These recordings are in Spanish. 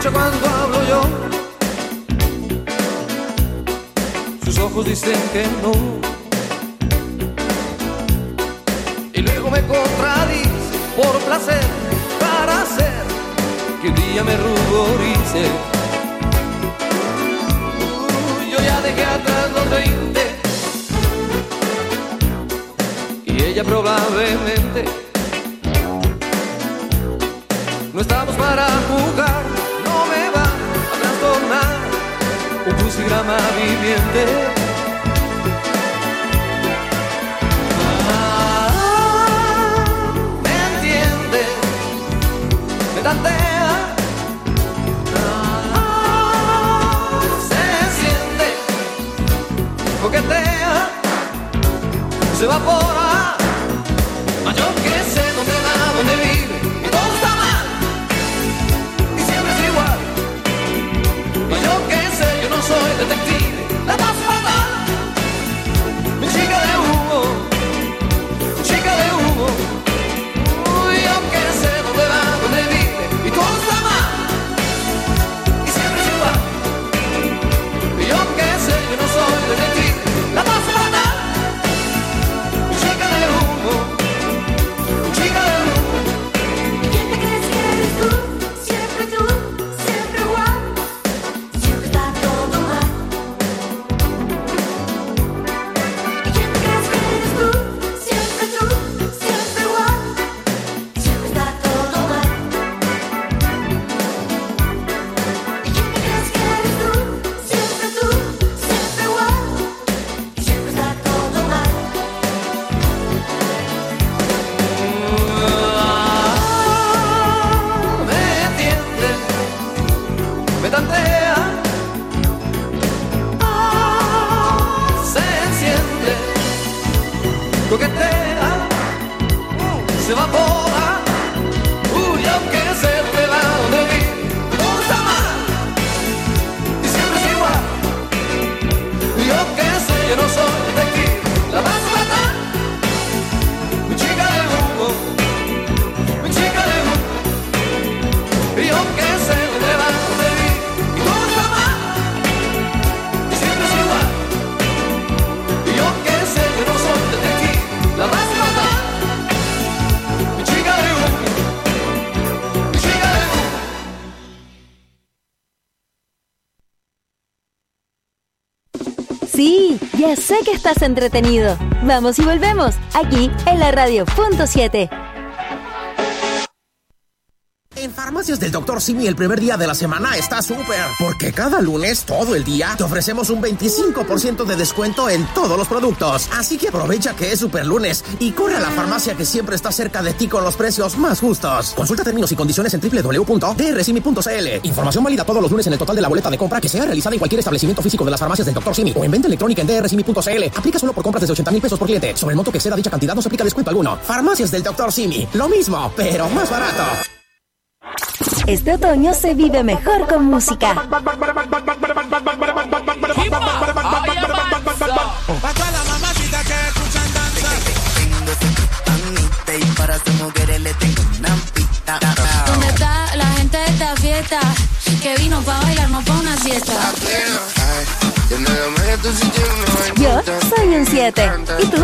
escucha cuando hablo yo. Sus ojos dicen que no. Y luego me contradice por placer, para hacer que un día me ruborice. Yo ya dejé atrás los 20 y ella probablemente. No estamos para jugar, no me va a trastornar un crucigrama viviente. Me entiende, me tantea, se siente, coquetea, se evapora. Yo que sé dónde va, dónde vive, y todo está mal, y siempre es igual. Yo que sé, yo no soy detective, la paso fatal. Mi chica de humo, chica de humo. Uy, yo que sé dónde va, dónde vive, y todo está mal, y siempre es igual. Yo que sé, yo no soy detective, la paso fatal. Mi chica de humo. Se evapora. Uy, aunque se te va donde vive, todo está mal, y siempre es igual. Yo que sé, yo no soy detective, la vas a matar. Mi chica de humo, mi chica de humo. Yo que sé dónde va, donde vive, y todo está mal, y siempre es igual. Yo que sé, yo no soy detective, la vas a matar. Sí, ya sé que estás entretenido. Vamos y volvemos, aquí en la radio.7. En Farmacias del Dr. Simi el primer día de la semana está súper, porque cada lunes, todo el día, te ofrecemos un 25% de descuento en todos los productos. Así que aprovecha que es super lunes y corre a la farmacia que siempre está cerca de ti con los precios más justos. Consulta términos y condiciones en www.drsimi.cl. Información válida todos los lunes en el total de la boleta de compra que sea realizada en cualquier establecimiento físico de las Farmacias del Dr. Simi o en venta electrónica en drsimi.cl. Aplica solo por compras desde 80,000 pesos por cliente. Sobre el monto que exceda dicha cantidad no se aplica descuento alguno. Farmacias del Dr. Simi, lo mismo, pero más barato. Este otoño se vive mejor con música. Pa' toda la mamacita que escuchan danza. Y para sus mujeres le tengo una pista. ¿Dónde está la gente de esta fiesta? Que vino pa' bailar, no pa' una siesta. Yo soy un 7. ¿Y tú?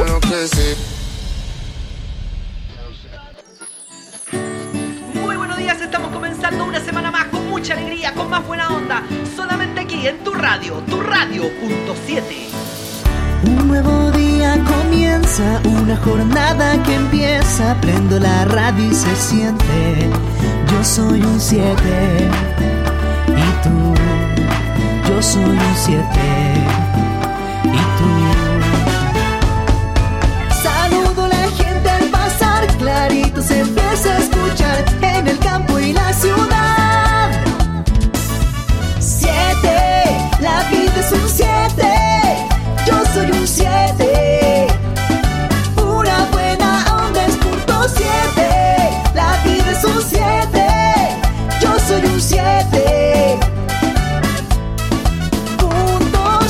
Muy buenos días, estamos comenzando una semana más con mucha alegría, con más buena onda. Solamente aquí en tu radio.7. Un nuevo día comienza, una jornada que empieza. Prendo la radio y se siente. Yo soy un 7. ¿Y tú? Yo soy un 7. ¿Y tú? Saludo a la gente al pasar, clarito se empieza a escuchar en el campo y la ciudad. 7, la vida es un 7. Yo soy un 7. Una buena onda es punto 7. La vida es un 7. Yo soy un 7. Punto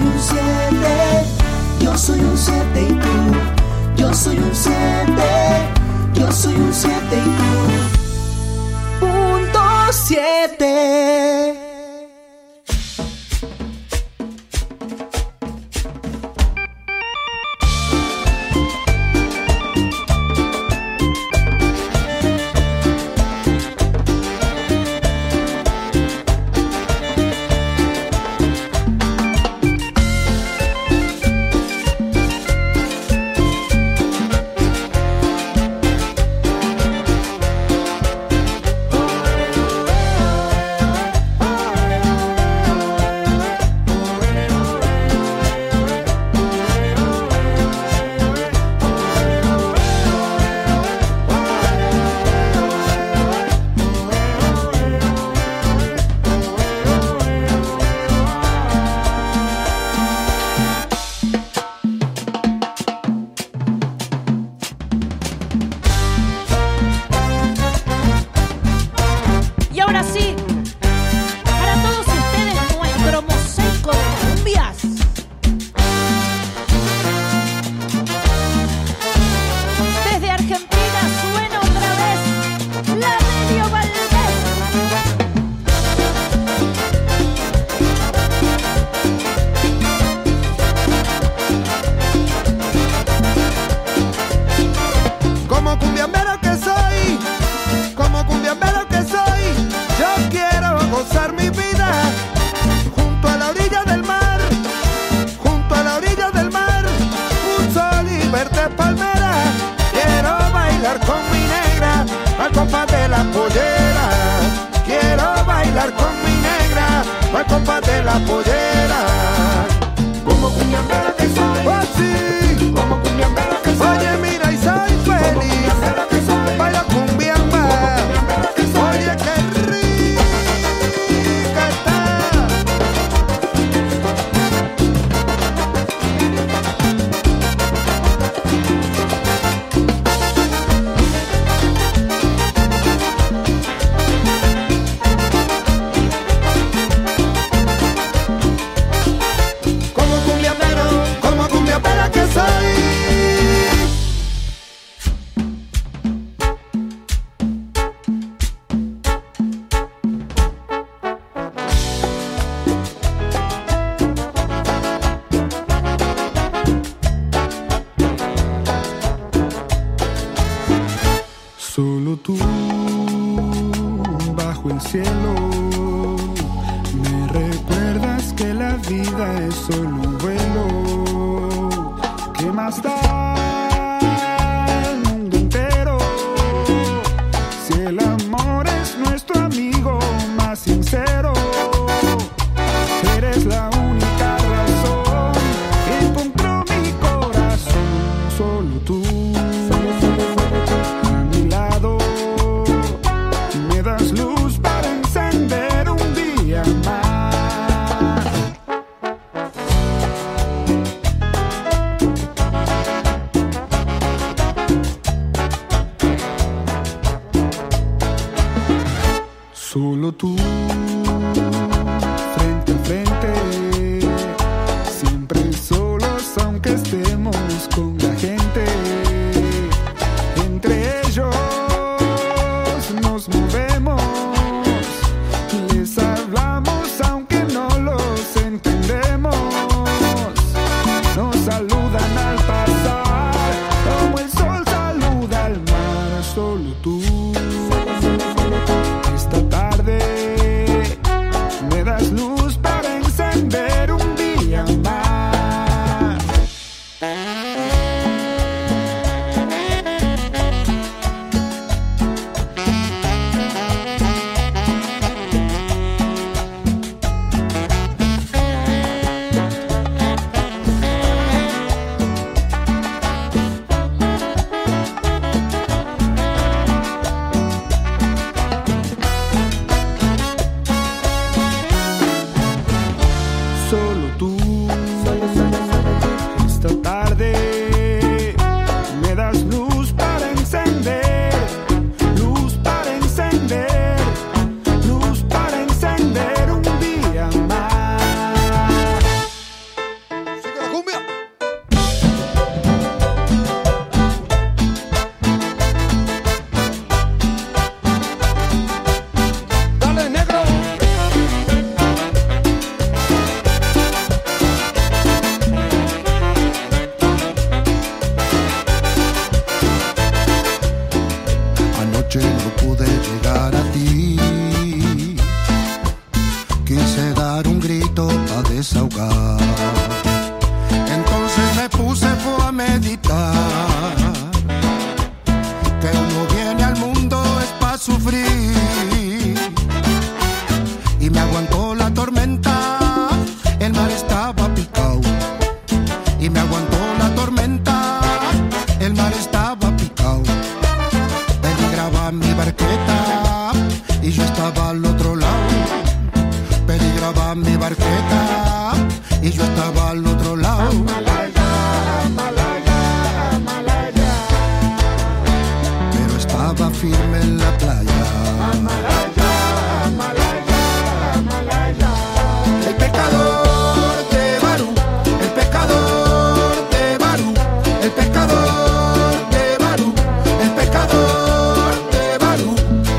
un 7, yo soy un 7 y tú. Yo soy un 7, yo soy un 7 y tú. Punto 7. Solo tú, bajo el cielo, me recuerdas que la vida es solo un vuelo. ¿Qué más da el mundo entero si el amor es nuestro amigo más sincero? Eres la única razón que encontró mi corazón. Solo tú. Solo tú, frente a frente, siempre solos aunque estemos con la gente. Entre ellos nos movemos, les hablamos aunque no los entendemos. Nos saludan al pasar, como el sol saluda al mar. Solo tú. Esta tarde me das luz para encender un día más. noche no pude llegar a ti. Quise dar un grito a desahogar. Entonces me puse a meditar. Que uno viene al mundo es para sufrir. Y me aguantó la tormenta. El mar estaba picado. Y me aguantó la tormenta. El mar estaba picado. Peligraba mi barqueta y yo estaba al otro lado. Peligraba mi barqueta y yo estaba al otro lado. Amalaya, Amalaya, Amalaya. Pero estaba firme en la playa. Amalaya, Amalaya, Amalaya. El pecador de Barú, el pecador de Barú, el pecador de Barú, el pecador de Barú.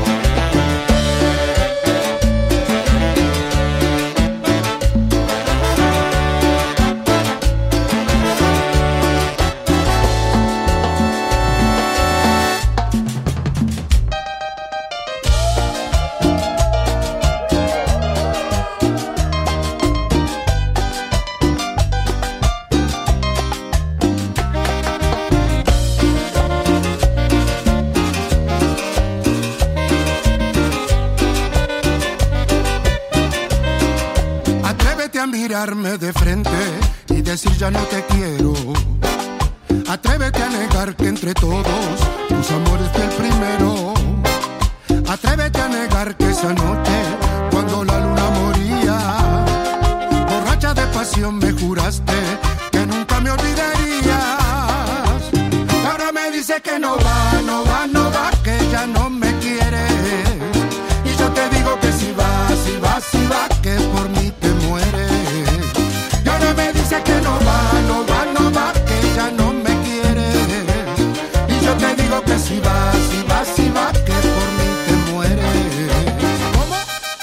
Mirarme de frente y decir ya no te quiero. Atrévete a negar que entre todos tus amores fui el primero. Atrévete a negar que esa noche, cuando la luna moría, borracha de pasión me juraste que nunca me olvidarías. Ahora me dice que no va, no va, no va, que ya no me quiere. Y yo te digo que si va, si va, si va, que por mí te mueres. Me dice que no va, no va, no va, que ya no me quiere. Y yo te digo que si va, si va, si va, que por mí te mueres. ¿Cómo?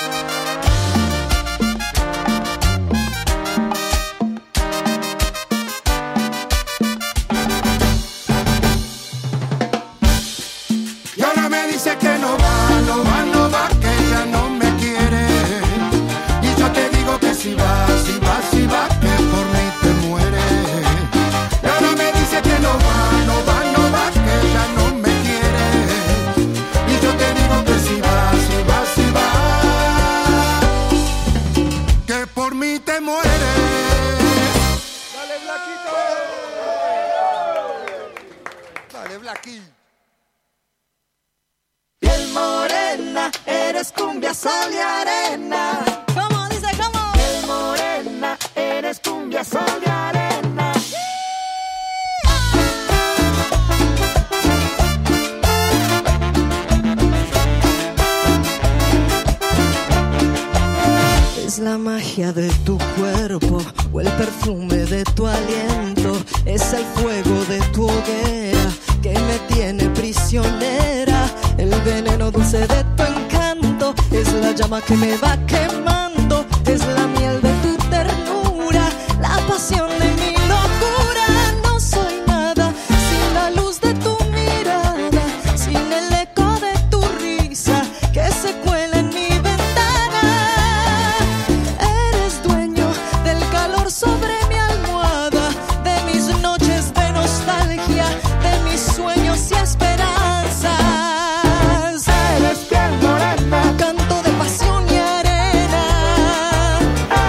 Y ahora me dice que no va, no va, no va, que ya no me quiere. Y yo te digo que si va, si va, si va, que por mí te muere. Y ahora me dice que no va, no va, no va, que ya no me quiere. Y yo te digo que si va, si va, si va, que por mí te muere. Dale, Blaquito. Dale, Blaquito. Piel morena, eres cumbia, sol y arena. ¿Cómo dice? ¿Cómo? Piel morena, eres cumbia, sol y arena. Es la magia de tu cuerpo o el perfume de tu aliento. Es el fuego de tu hoguera que me tiene prisionera. El veneno dulce de tu encanto es la llama que me va quemando. Es la miel de tu ternura, la pasión de mi locura. No soy nada sin la luz de tu mirada, sin el eco de tu risa que se cuela en mi ventana. Eres dueño del calor sobre mi almohada, de mis noches de nostalgia, de mis sueños y esperanzas. Eres piel morena, canto de pasión y arena.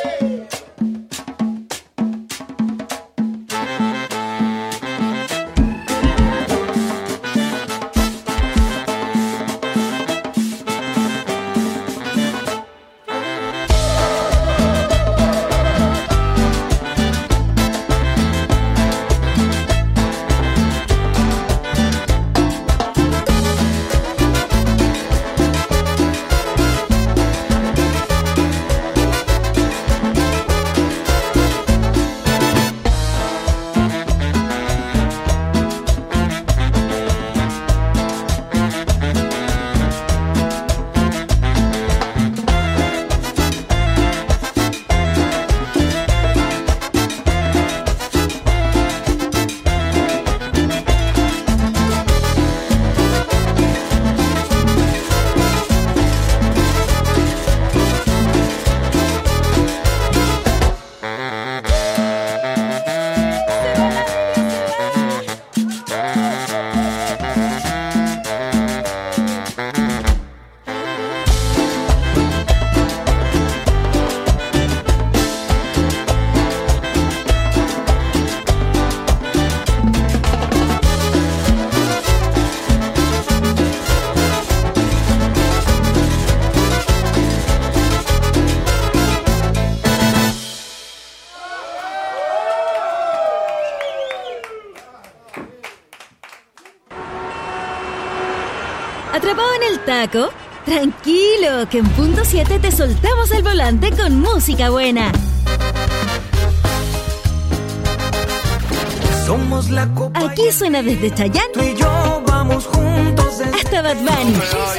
¿Atrapado en el taco? Tranquilo, que en punto 7 te soltamos el volante con música buena. Somos la copa. Aquí suena desde Chayanne Tú y yo vamos juntos hasta Bad Bunny,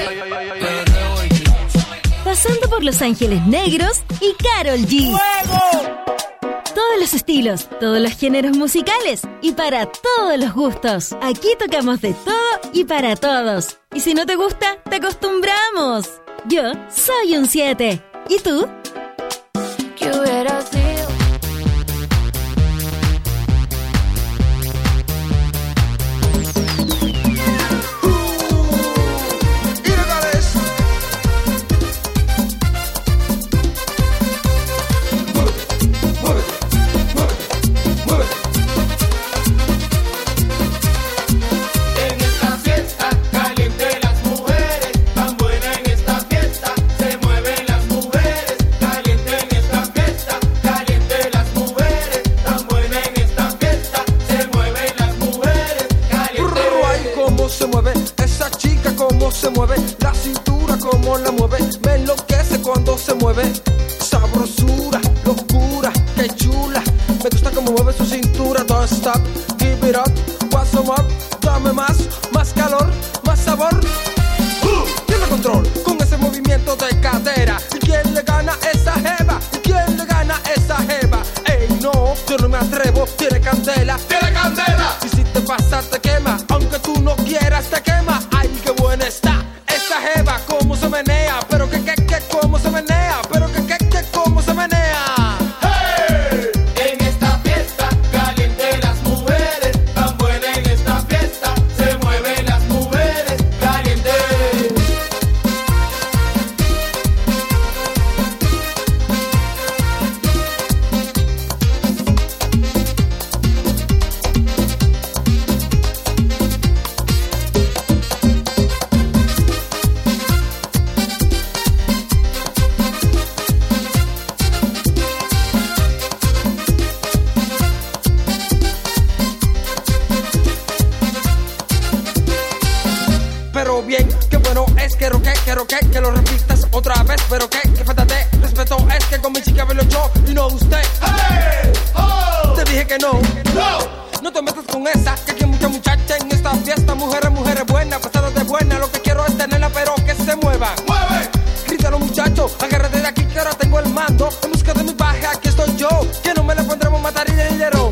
pasando por Los Ángeles Negros y Karol G. ¡Fuego! Todos los estilos, todos los géneros musicales y para todos los gustos. Aquí tocamos de todo y para todos. Y si no te gusta, te acostumbramos. Yo soy un 7. ¿Y tú? ¿Qué hubiera sido? Se mueve, la cintura como la mueve, me enloquece cuando se mueve. Sabrosura, locura, qué chula. Me gusta como mueve su cintura. Don't stop, give it up, what's some up. Dame más, más calor, más sabor. Tiene control con ese movimiento de cadera. ¿Y quién le gana esa jeva? ¿Y quién le gana esa jeva? Ey, no, yo no me atrevo. Tiene candela, tiene candela. Y si te pasa te quema, aunque tú no quieras te quema. Ay, qué buena está esa jeva, cómo se menea, pero que cómo se menea, pero que cómo se menea. Hey, en esta fiesta caliente las mujeres, tan buena en esta fiesta se mueven las mujeres caliente. Pero bien, qué bueno es que lo repitas otra vez, pero que falta de respeto es que con mi chica velo yo y no usted. Hey, oh. Te dije que no, no te metas con esa, que aquí hay mucha muchacha en esta fiesta, mujeres buenas, pasadas de buena, lo que quiero es tenerla pero que se mueva. ¡Mueve! Grítalo muchacho, agárrate de aquí que ahora tengo el mando, en busca de mi baja, aquí estoy yo, que no me la pondremos matar y de dinero.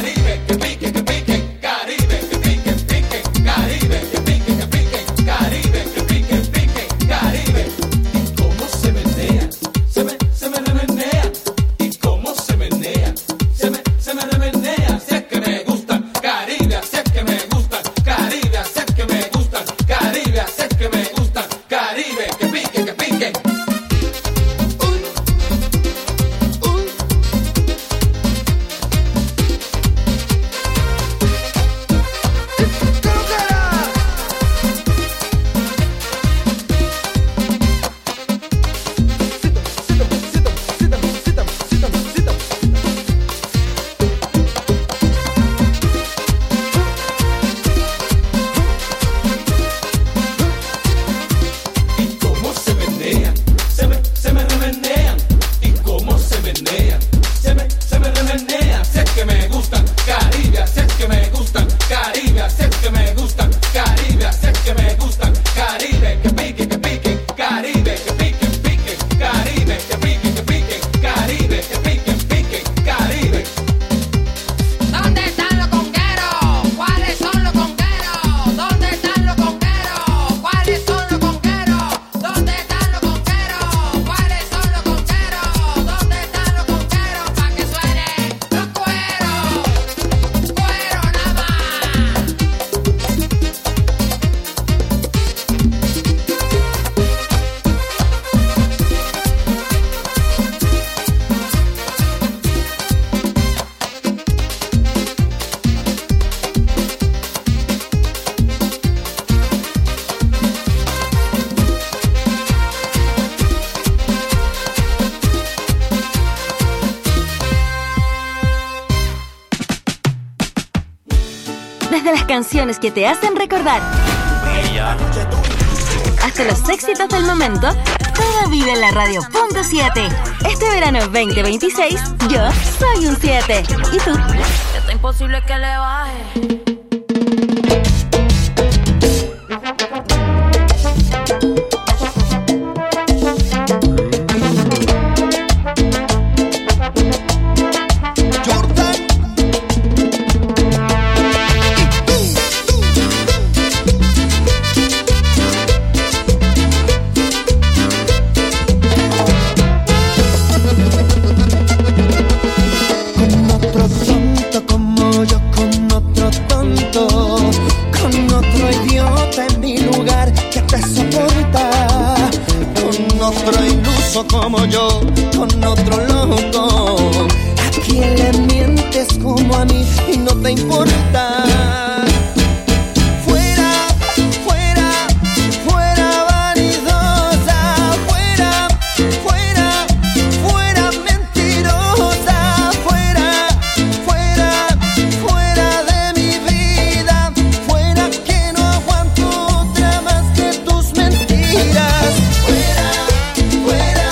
Caribe. canciones que te hacen recordar. Hasta los éxitos del momento, todo vive en la radio Punto 7. Este verano 2026, yo soy un 7. ¿Y tú? Está imposible que le baje. Como yo, con otro loco. ¿A quién le mientes como a mí y no te importa? Fuera, fuera, fuera vanidosa. Fuera, fuera, fuera mentirosa. Fuera, fuera, fuera de mi vida. Fuera que no aguanto otra más que tus mentiras. Fuera, fuera.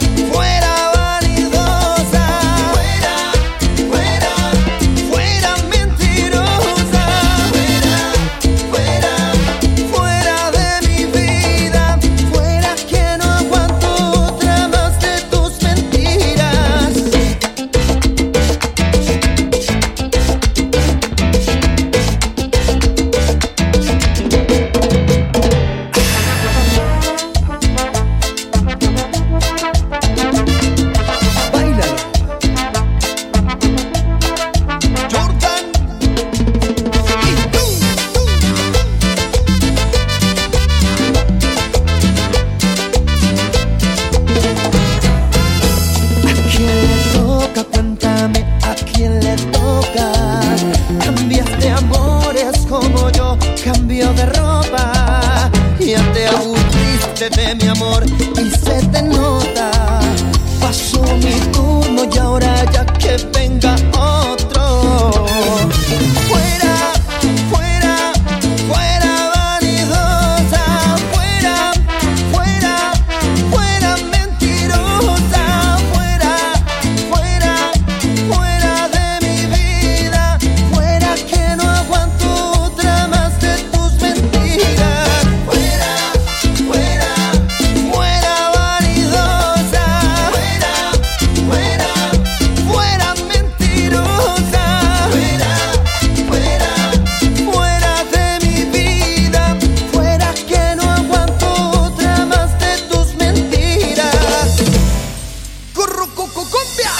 De mi amor y se te nota. Pasó mi turno y ahora ya que venga otro. Fuera, fuera, fuera vanidosa. Fuera, fuera, fuera mentirosa. Fuera, fuera, fuera de mi vida. Fuera que no aguanto otra más de tus mentiras. Fuera, fuera. Fuera vanidosa, fuera, fuera, fuera mentirosa, fuera, fuera, fuera de mi vida, fuera que no aguanto otra más de tus mentiras. ¡Currucucucumbia!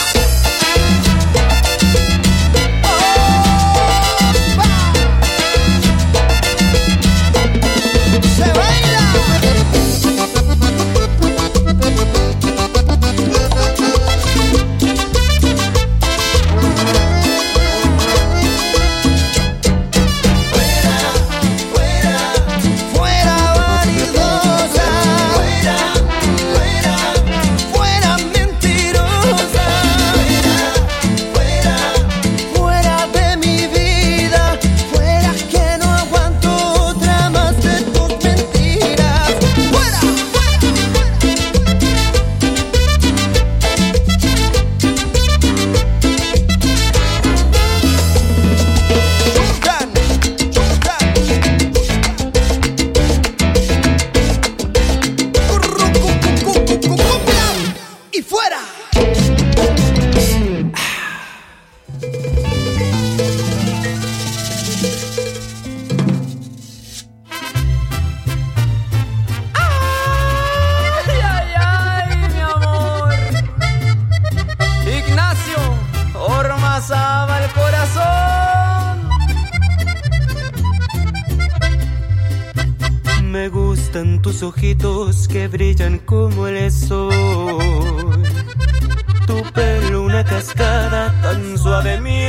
¡Se baila! gustan tus ojitos que brillan como el sol. Tu pelo una cascada tan suave, mi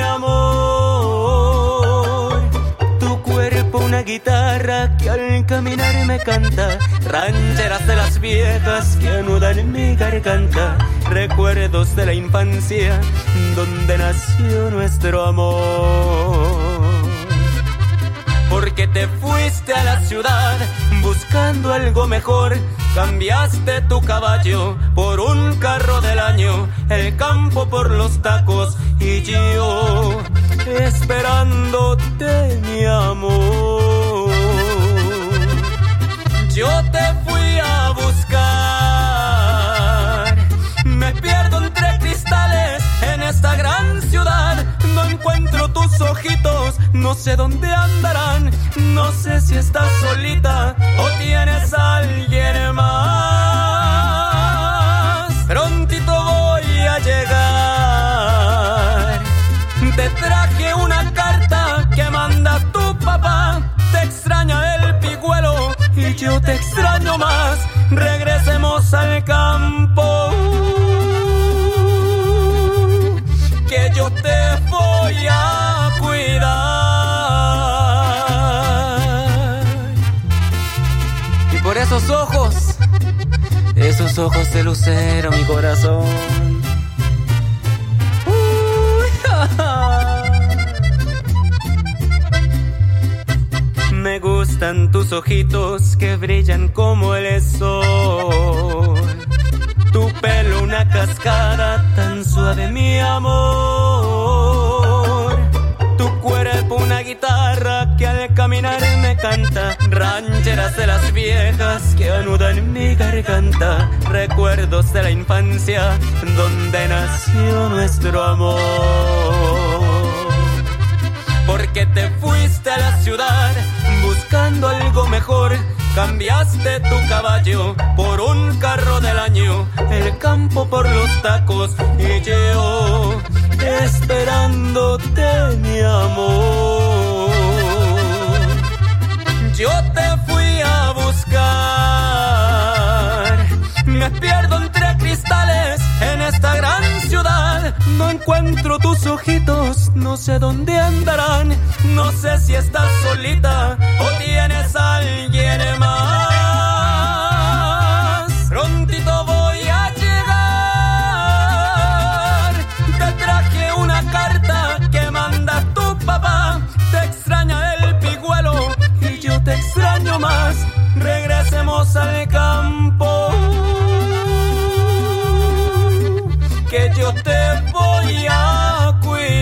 amor. Tu cuerpo una guitarra que al caminar me canta. Rancheras de las viejas que anudan en mi garganta. Recuerdos de la infancia donde nació nuestro amor. porque te fuiste a la ciudad buscando algo mejor. Cambiaste tu caballo por un carro del año, el campo por los tacos y yo esperándote, mi amor. Yo te fui a buscar, me pierdo entre cristales en esta gran ciudad. No encuentro tus ojitos, no sé dónde andarán. No sé si estás solita o tienes a alguien más. Prontito voy a llegar. Te traje una carta que manda tu papá. Te extraña el pigüelo y yo te extraño más. Regresemos al campo, que yo te voy a cuidar. Y por esos ojos de lucero, mi corazón. Me gustan tus ojitos que brillan como el sol. Tu pelo una cascada tan suave, mi amor. Tu cuerpo una guitarra que al caminar me canta. Rancheras de las viejas que anudan mi garganta. Recuerdos de la infancia donde nació nuestro amor. Porque te fuiste a la ciudad buscando algo mejor. Cambiaste tu caballo por un carro del año, el campo por los tacos y yo esperándote, mi amor. Yo te fui a buscar, me pierdo entre cristales en esta gran ciudad. No encuentro tus ojitos, no sé dónde andarán. No sé si estás solita o tienes a alguien más. Prontito voy a llegar. Te traje una carta que manda tu papá. Te extraña el pigüelo y yo te extraño más. Regresemos al campo, que yo te voy a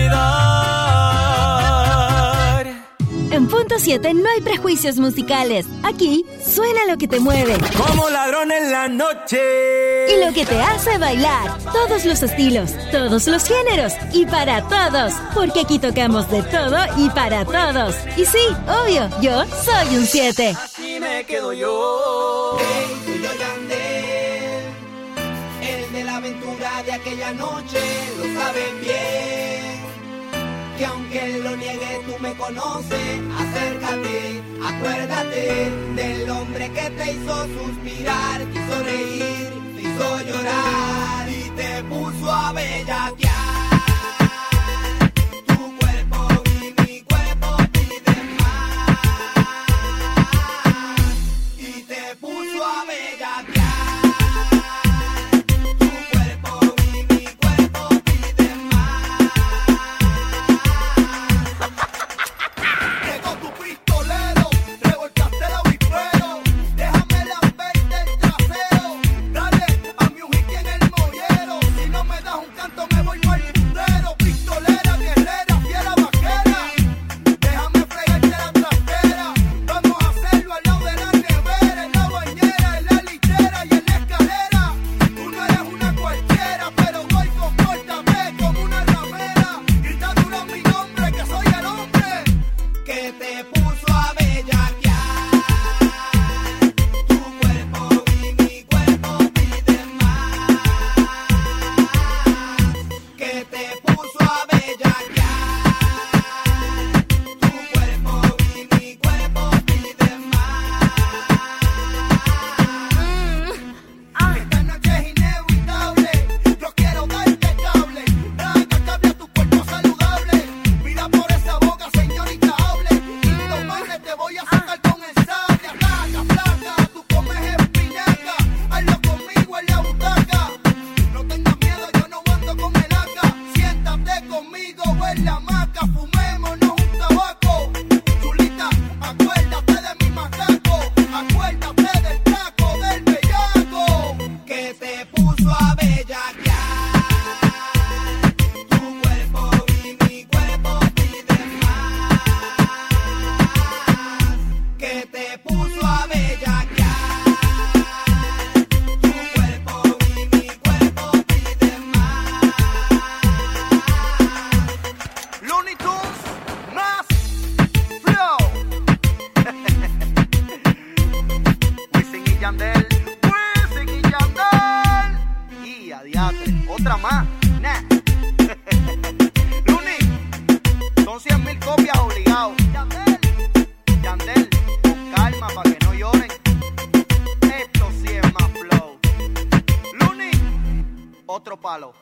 cuidar. En Punto 7 no hay prejuicios musicales. Aquí suena lo que te mueve. Como ladrón en la noche. Y lo que te hace bailar. Todos los estilos, todos los géneros y para todos. Porque aquí tocamos de todo y para todos. Y sí, obvio, yo soy un 7. Así me quedo yo. Hey, soy yo Yandel, el de la aventura de aquella noche. Lo sabes bien, que aunque lo niegue tú me conoces. Acércate, acuérdate del hombre que te hizo suspirar, te hizo reír, te hizo llorar y te puso a bellaquear. Tu cuerpo y mi cuerpo piden más y te puso a bellaquear. Tierra Yandel, Wisin y Yandel. Y adiatre, otra más. Nah. Luni, son 100,000 copias obligados. Yandel, con calma pa' que no lloren. Esto sí es más flow. Luni, otro palo.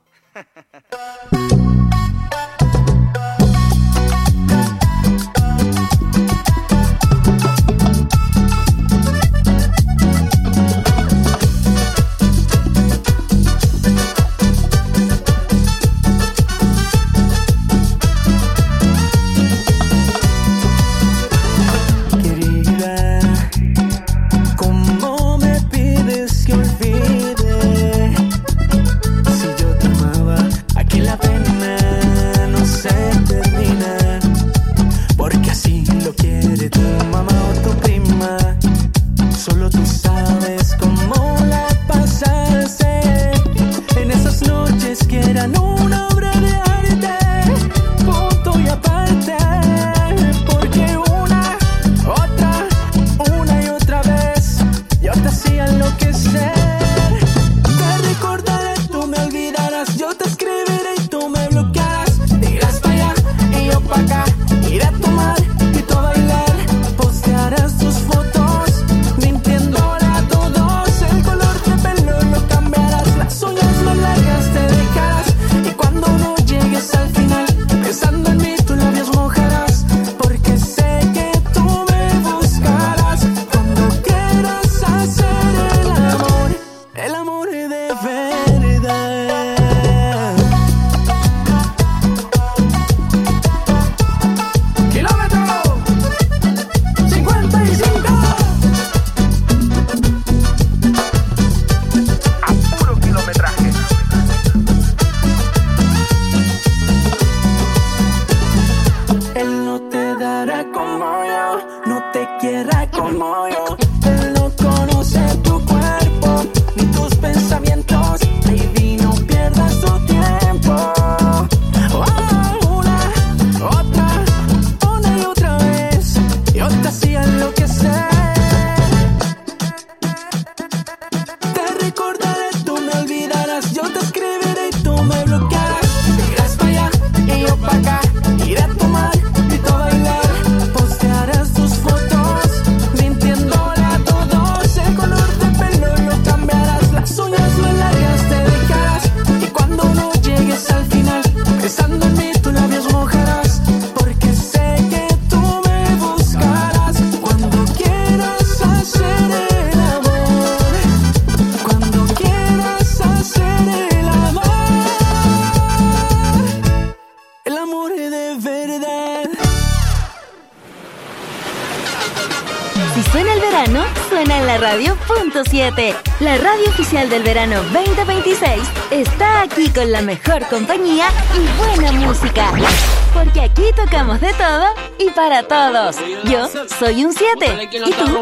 La radio oficial del verano 2026 está aquí con la mejor compañía y buena música. Porque aquí tocamos de todo y para todos. Yo soy un 7. ¿Y tú?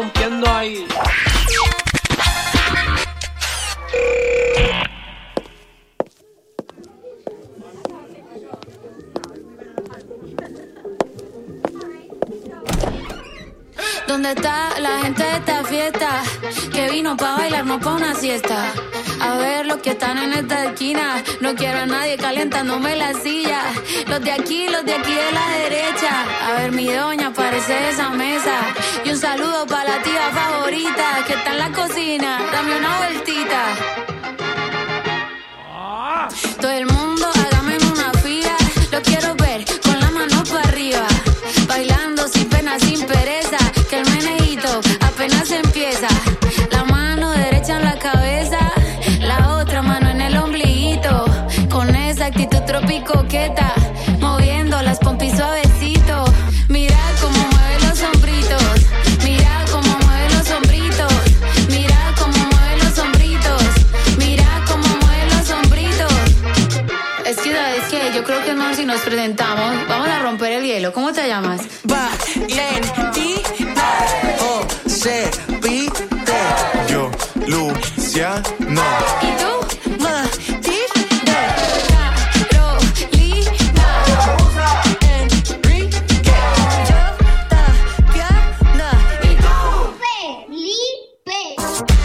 ¿Dónde está la gente de esta fiesta? Que vino pa' bailar, no pa' una siesta. A ver los que están en esta esquina. No quiero a nadie calentándome la silla. Los de aquí de la derecha. A ver mi doña, parece de esa mesa. Y un saludo pa' la tía favorita que está en la cocina. Dame una vueltita. Todo el mundo hágame una fila. Lo quiero ver con la mano para arriba. Bailando sin pena, sin pereza. Que el meneíto apenas empieza. La mano derecha en la cabeza, la otra mano en el ombliguito. Con esa actitud tropicoqueta, moviendo las pompis suavecito. Mira cómo mueve los hombritos. Mira cómo mueve los hombritos. Mira cómo mueve los hombritos. Mira cómo mueve los hombritos. Es que yo creo que es más si nos presentamos. Vamos a romper el hielo. ¿Cómo te llamas? Valentina. Josepite. Yo, Luciano. ¿Y tú? Matilde. Carolina. Enrique. Yo, Tatiana. ¿Y tú? Felipe.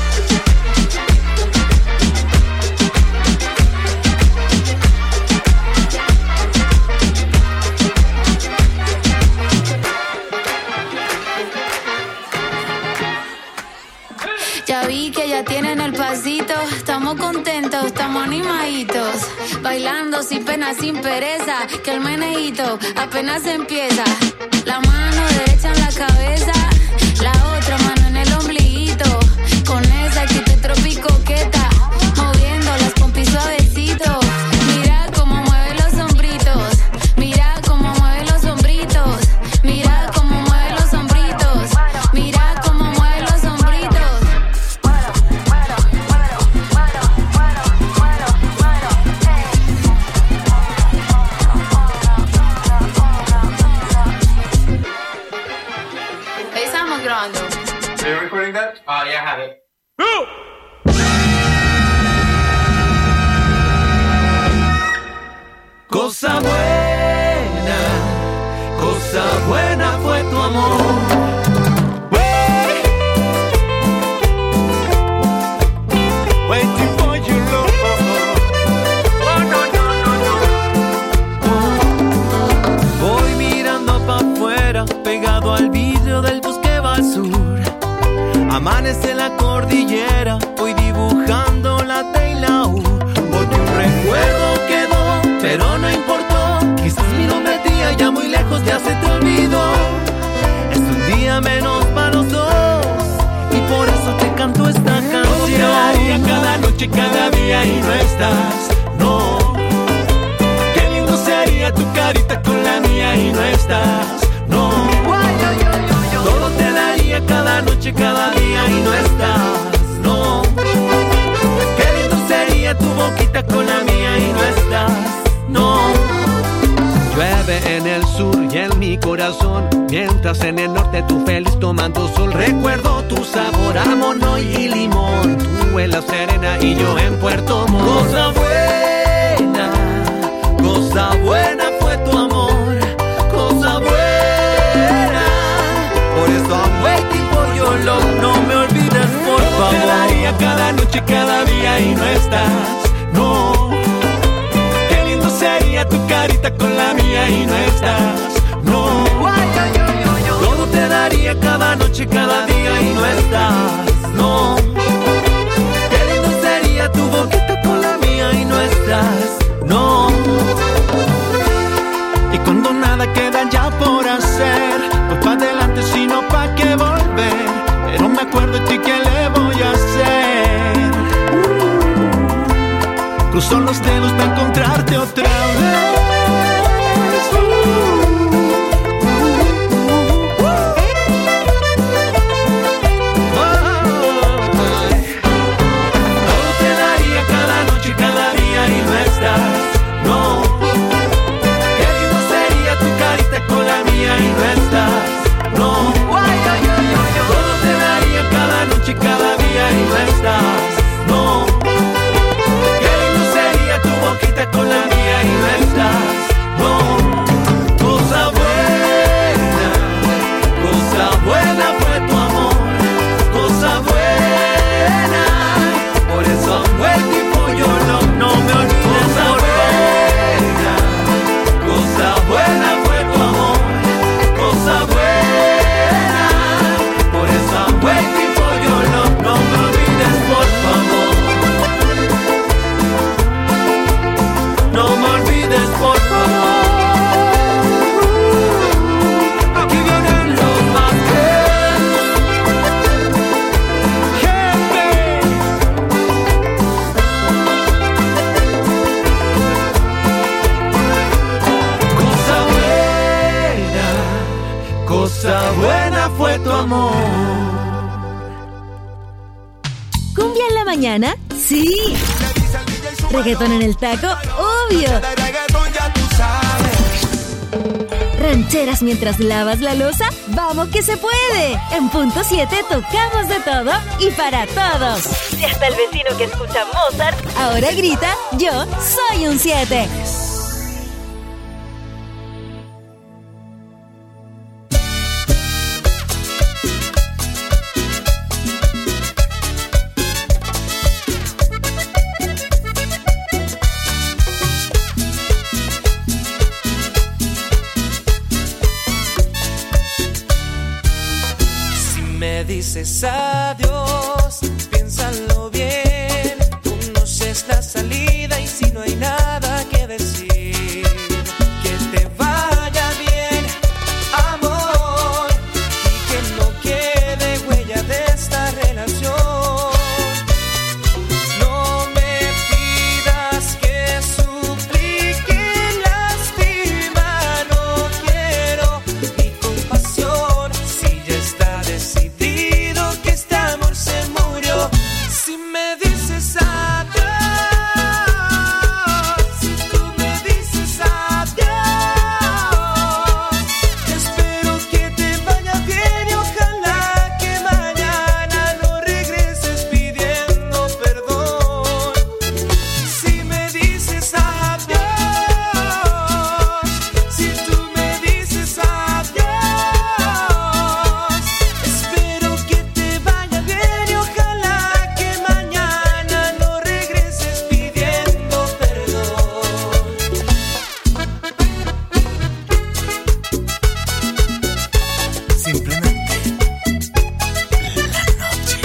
que ya tienen el pasito. Estamos contentos, estamos animaditos. Bailando sin pena, sin pereza. Que el meneíto apenas empieza. La mano derecha en la cabeza, la otra mano en el ombliguito. Con esa actitud tropicoqueta, moviendo las pompis suavecito. Mira cómo mueve los hombritos. Mira cómo mueve los hombritos. Mira cómo mueve los hombritos. Mira cómo mueve los hombritos. Ahí estamos grabando. Are you recording that? Yeah, I have it. Cosa buena fue tu amor. Waiting for you, Lord. Oh, no. Voy mirando pa' afuera, pegado al vidrio del bus que va al sur. Amanece la cordillera, voy dibujando la T y la U. Porque un recuerdo quedó, pero no importó. Quizás mi nombre a ti allá muy lejos ya se te olvidó. Es un día menos para los dos, y por eso te canto esta canción. Todo te daría cada noche, cada día y no estás, no. Qué lindo sería tu carita con la mía y no estás, no. Todo te daría cada noche, cada día y no estás, no. Qué lindo sería tu boquita con la mía y no estás, no. Llueve en el sur y en mi corazón, mientras en el norte tú feliz tomando sol. Recuerdo tu sabor a mono y limón, tú en La Serena y yo en Puerto Montt. Cosa buena fue tu amor, cosa buena. Por eso I'm waiting for your love, no me olvides por favor. Te daría cada noche, cada día y no estás, no. Qué lindo sería tu carita con la mía y no estás, no. Todo te daría cada noche, cada día y no estás, no. Qué lindo sería tu boquita con la mía y no estás, no. Y cuando nada queda ya por hacer, pues pa' adelante sino pa' qué volver. Pero me acuerdo de ti, ¿qué le voy a hacer? Cruzo los dedos para encontrarte otra vez. Todo te daría cada noche, cada día y no estás, no. Qué lindo sería tu carita con la mía y no estás, no. Todo te daría cada noche, cada día y no estás, no. Qué lindo sería tu boquita con la mía y no estás, no. Cosa buena fue tu amor, cosa buena. Por eso I'm waiting for your love, no me olvides por favor. Cosa buena fue tu amor, cosa buena. Por eso I'm waiting for your love, no me olvides por favor. No me olvides por favor. Aquí vienen los más cosa buena fue tu amor. ¿Cumbia en la mañana? ¡Sí! ¿Reggaetón en el taco? ¡Obvio! ¿Rancheras mientras lavas la loza? ¡Vamos que se puede! En punto 7 tocamos de todo y para todos. Si hasta el vecino que escucha Mozart ahora grita, yo soy un 7. Dices adiós, piénsalo Si me dices adiós, si tú me dices adiós, espero que te vaya bien y ojalá que mañana no regreses pidiendo perdón. Si me dices adiós, si tú me dices adiós, espero que te vaya bien y ojalá que mañana no regreses pidiendo perdón. Simplemente la noche.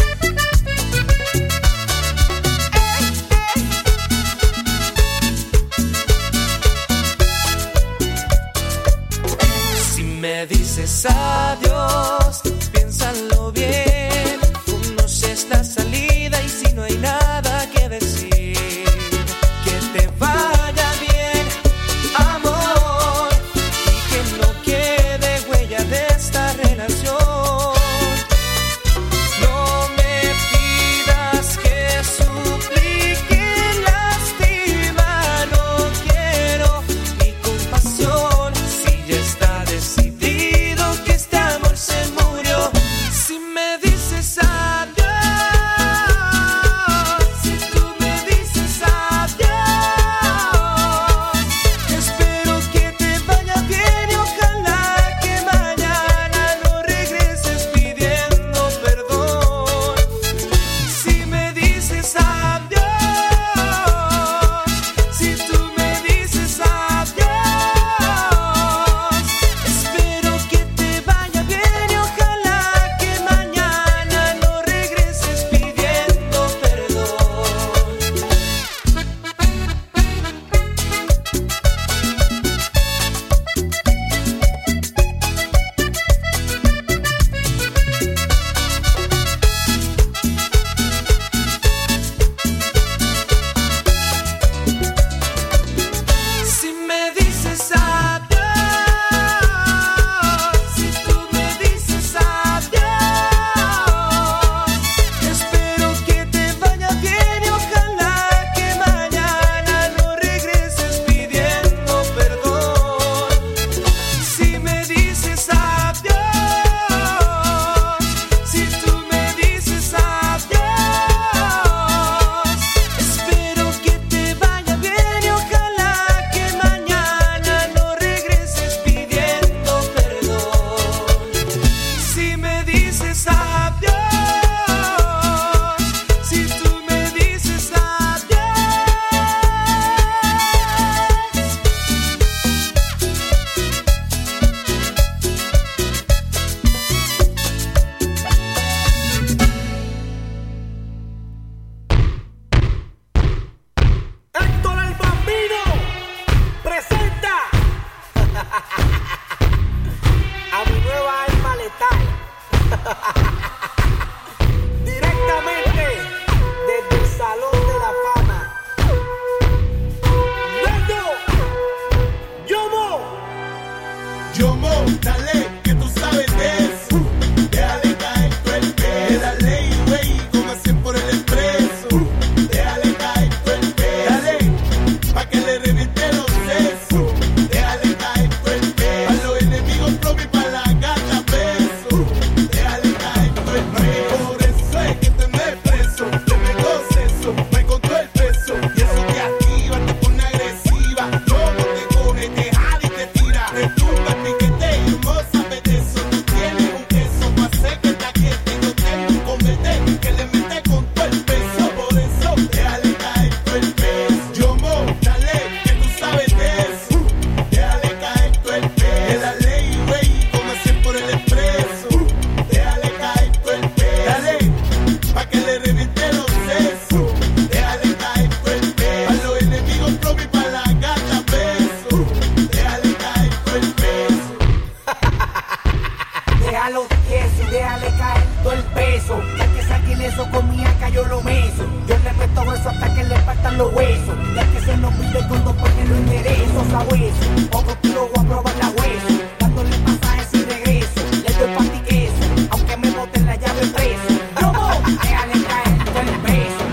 Si me dices adiós, piénsalo bien. Conoces la salida y si no hay nada que decir, que te vaya bien, amor, y que no quede huella de esta relación. No me pidas que suplique, lástima, no quiero ni compasión. Si ya está decidido que este amor se murió. Si me dices adiós, si tú me dices adiós, espero que te vaya bien y ojalá que mañana no regreses pidiendo perdón. Si me dices adiós, si tú me dices adiós, espero que te vaya bien y ojalá que mañana no regreses pidiendo perdón. Si me dices adiós, si tú me dices adiós, espero que te vaya bien y ojalá que mañana no regreses pidiendo perdón. Si me dices adiós, si tú me dices adiós, espero que te vaya bien y ojalá que mañana no regreses pidiendo perdón. Si me dices adiós, si tú me dices Héctor el Bambino presenta a mi nueva alma letal directamente desde el Salón de la Fama. Yomo, dale, que tú sabes de eso. Déjale caer tu el peso. Dale, güey, como hacen por el expreso. Déjale caer tu el peso. Dale, pa' que le reviente los sesos. Déjale caer tu el peso. A los enemigos propios y pa' la gata peso. Déjale caer tu el peso. Por eso es que te me preso. Te me goceso, me con todo el peso. Y eso te activa, te pone agresiva. Como te coge, te jala y te tira. Te tumba el piquete y no sabes de eso. Tú tienes un queso pa' hacer que te aquiete. Yo tengo un comete que le mete con todo el peso. Por eso déjale caer todo el peso. Yomo, dale, que tú sabes de eso. Déjale caer todo el peso. La ley, güey, como hacen por el expreso. Déjale caer todo el peso. Dale, pa' que le reviente los sesos. Déjale caer todo el peso. A los enemigos propios y pa' la gata peso. Déjale caer todo el peso. Déjalo tieso y déjale caer todo el peso. Ya que saquen eso con mi acá yo lo meso. Yo le meto eso hasta que le faltan los huesos. Ya que se nos pide con dos porque lo enderezo a hueso. Otro kilo voy a probar la hueso. Dándole pasajes y regreso. Le doy panti queso, aunque me boten la llave preso. Déjale caer todo el peso.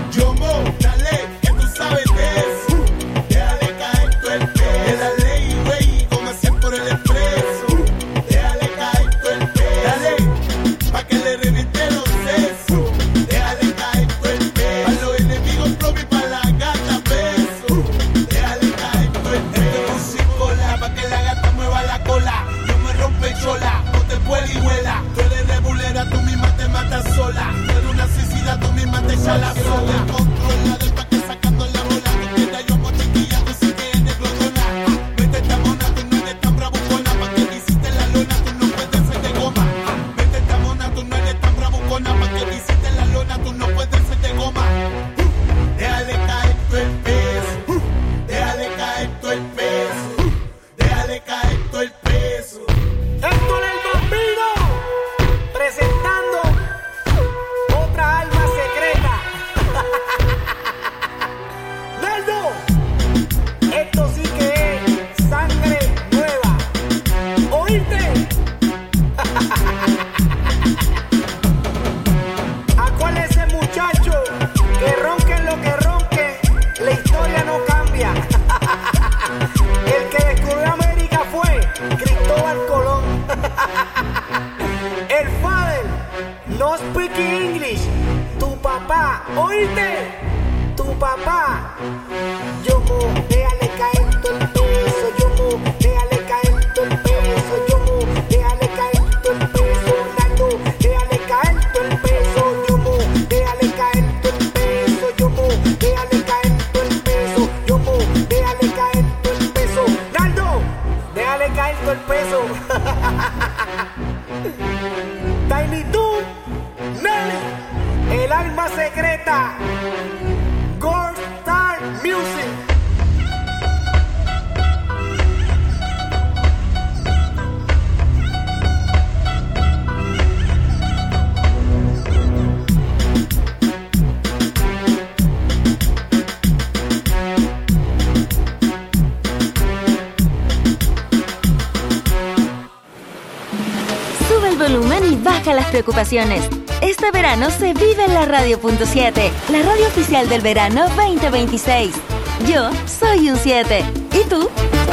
Preocupaciones. Este verano se vive en la Radio.7, la radio oficial del verano 2026. Yo soy un 7. ¿Y tú?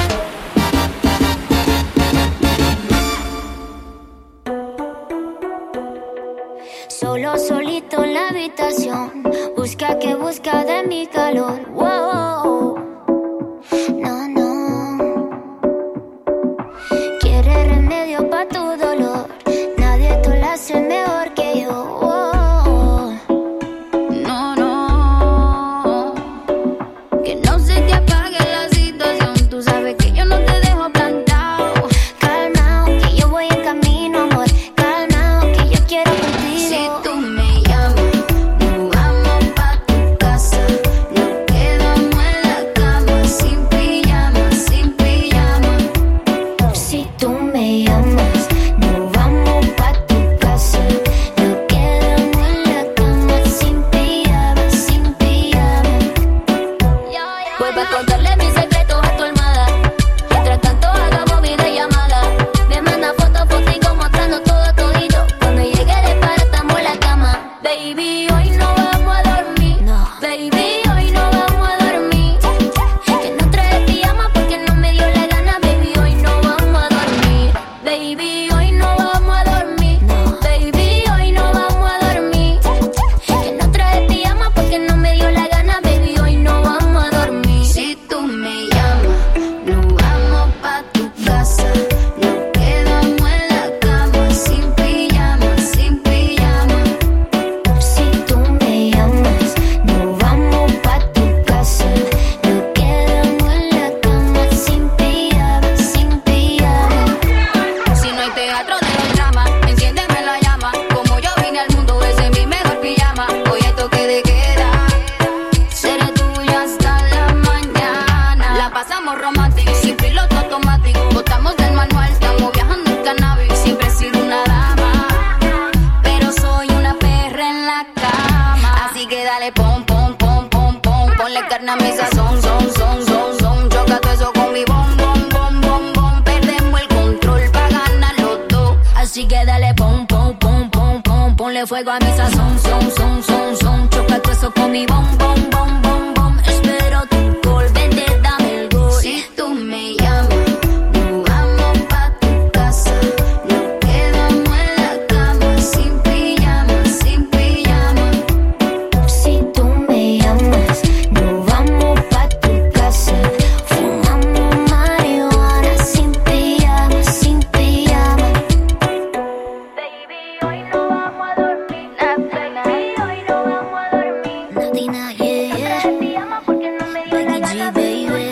Solito en la habitación, busca que busca de mi calor. Wow. No. Quiere remedio pa' tu dolor. Hace mejor que yo. No. Que no se te apague la situación. Tú sabes que yo no te dejo plantado. Calmao, que yo voy en camino, amor. Calmao, que yo quiero contigo. Si tú me llamas, nos vamos pa' tu casa. Nos quedamos en la cama, sin pijama, sin pijama. Si tú me llamas, nos vamos pa' tu casa. Nos quedamos en la cama, sin pijama, sin pijama. Vuelve a contarle mis secretos a tu almohada. Mientras tanto hagamos videollamada. Me manda fotico mostrando todo todito. Cuando llegue de para estamos en la cama. Baby, hoy no vamos a dormir. Baby, hoy no vamos a dormir. Que no trae pijama porque no me dio la gana. Baby, hoy no vamos a dormir. Baby, hoy no vamos a dormir. Baby, hoy no vamos a dormir. Que no trae pijama porque no me dio la gana. Baby, hoy no vamos a dormir. Si tú me llamas, nos vamos pa' tu casa. Nos quedamos en la cama, sin pijama, sin pijama. Si tú me llamas, nos vamos pa' tu casa. Nos quedamos en la cama, sin pijama, sin pijama. Si no hay teatro de los dramas, enciéndeme la llama. Como yo vine al mundo, ese es mi mejor pijama. Hoy hay toque de queda, seré tuya hasta la mañana. La pasamos romántico, sin piloto automático. Botamos del manual, estamos viajando en cannabis. Siempre he sido una dama, pero soy una perra en la cama. Así que dale pom, pom, pom, pom, pom. Ponle carne a mi sazón, son. Choca todo eso con mi bom, bom, bom, bom, bom. Perdemos el control pa' ganar los dos. Así que dale pom, pom, pom, pom, pom. Ponle fuego a mi sazón, son. Choca todo eso con mi bom, bom, bom, bom, bom. Espero tu gol, vente, dame el gol. Si tú me llamas, nos vamos pa' tu casa. Nos quedamos en la cama, sin pijama, sin pijama. Si tú me llamas, nos vamos pa' tu casa. Fumamos marihuana, sin pijama, sin pijama. Baby, hoy no vamos a dormir. Baby, hoy no vamos a dormir. now, yeah, yeah. Becky G, baby.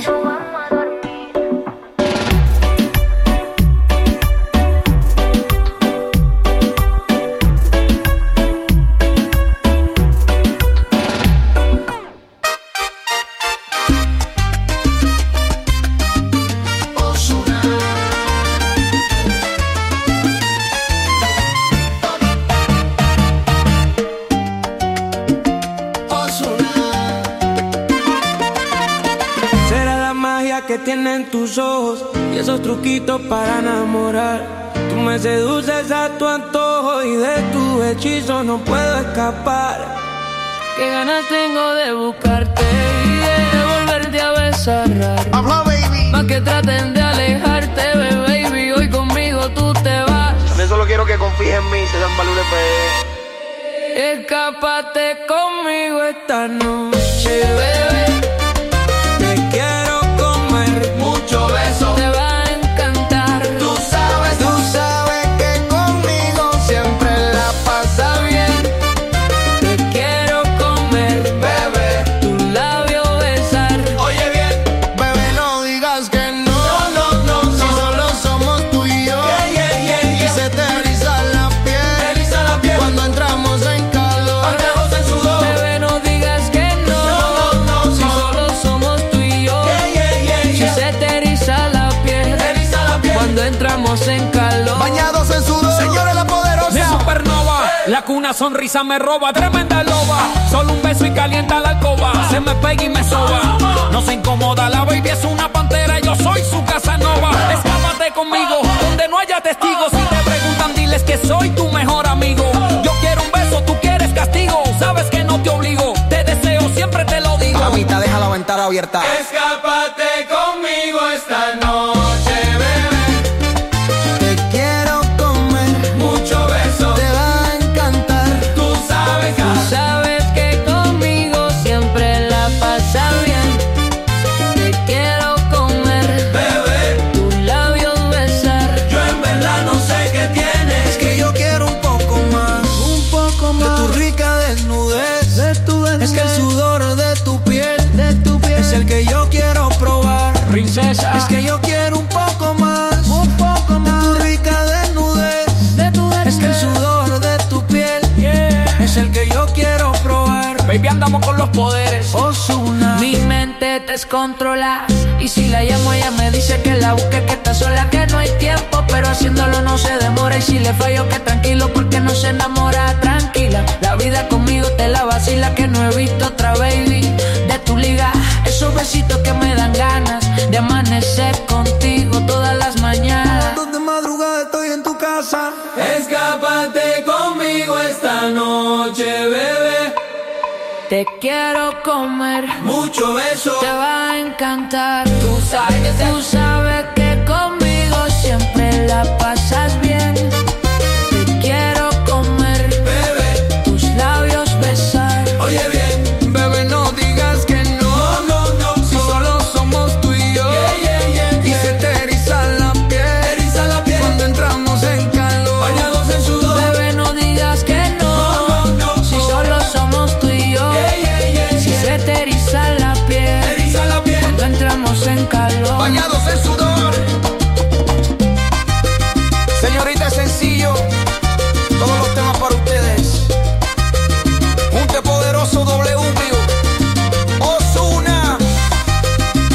Que tienen tus ojos y esos truquitos para enamorar. Tú me seduces a tu antojo y de tu hechizo no puedo escapar. Qué ganas tengo de buscarte y de volverte a besar. Más que traten de alejarte, baby, hoy conmigo tú te vas. También solo quiero que confíes en mí, se dan valores, Escápate conmigo esta noche, bebé. Mucho beso, te va a encantar. Tú sabes que conmigo siempre la pasa bien. Te quiero comer, bebé, tu labio besar. Oye bien, bebé, no digas que no. No, si solo somos tú y yo. Y se te eriza la piel cuando entramos en calor. Andamos en sudor. Bebé, no digas que no. Si solo somos tú y yo. Si se te eriza la piel cuando entramos en calor. Bañados en sudor. Señores, la poderosa. Mi supernova, la que una sonrisa me roba. Tremenda loba, solo un beso y calienta la alcoba. Se me pega y me soba, no se incomoda. La baby es una pantera, yo soy su Casanova. Escápate conmigo, donde no haya testigos. Si te preguntan, diles que soy tu mejor amigo. Yo quiero un beso, tú quieres castigo. Sabes que no te obligo, te deseo, siempre te lo digo. Mamita, deja la ventana abierta. Escápate conmigo esta noche, bebé. Te quiero comer, mucho beso, te va a encantar. Tú sabes que conmigo siempre la pasa bien. Te quiero comer, bebé, tus labios besar. Yo en verdad no sé qué tienes. Es que yo quiero un poco más de tu rica desnudez. Es que el sudor de tu piel es el que yo quiero probar. Princesa, es que yo quiero un poco más de tu rica desnudez. Es que el sudor de tu piel es el que yo quiero probar. baby, andamos con los poderes. Ozuna. Mi mente te descontrola y si la llamo ella me dice que la busque, que está sola, que no hay tiempo, pero haciéndolo no se demora. Y si le fallo que tranquilo porque no se enamora. Tranquila, la vida conmigo te la vacila, que no he visto otra baby de tu liga. Esos besitos que me dan ganas de amanecer contigo todas las mañanas. De madrugada estoy en tu casa. Escápate conmigo esta noche, bebé. Te quiero comer, mucho beso, te va a encantar. Tú sabes que conmigo siempre la paso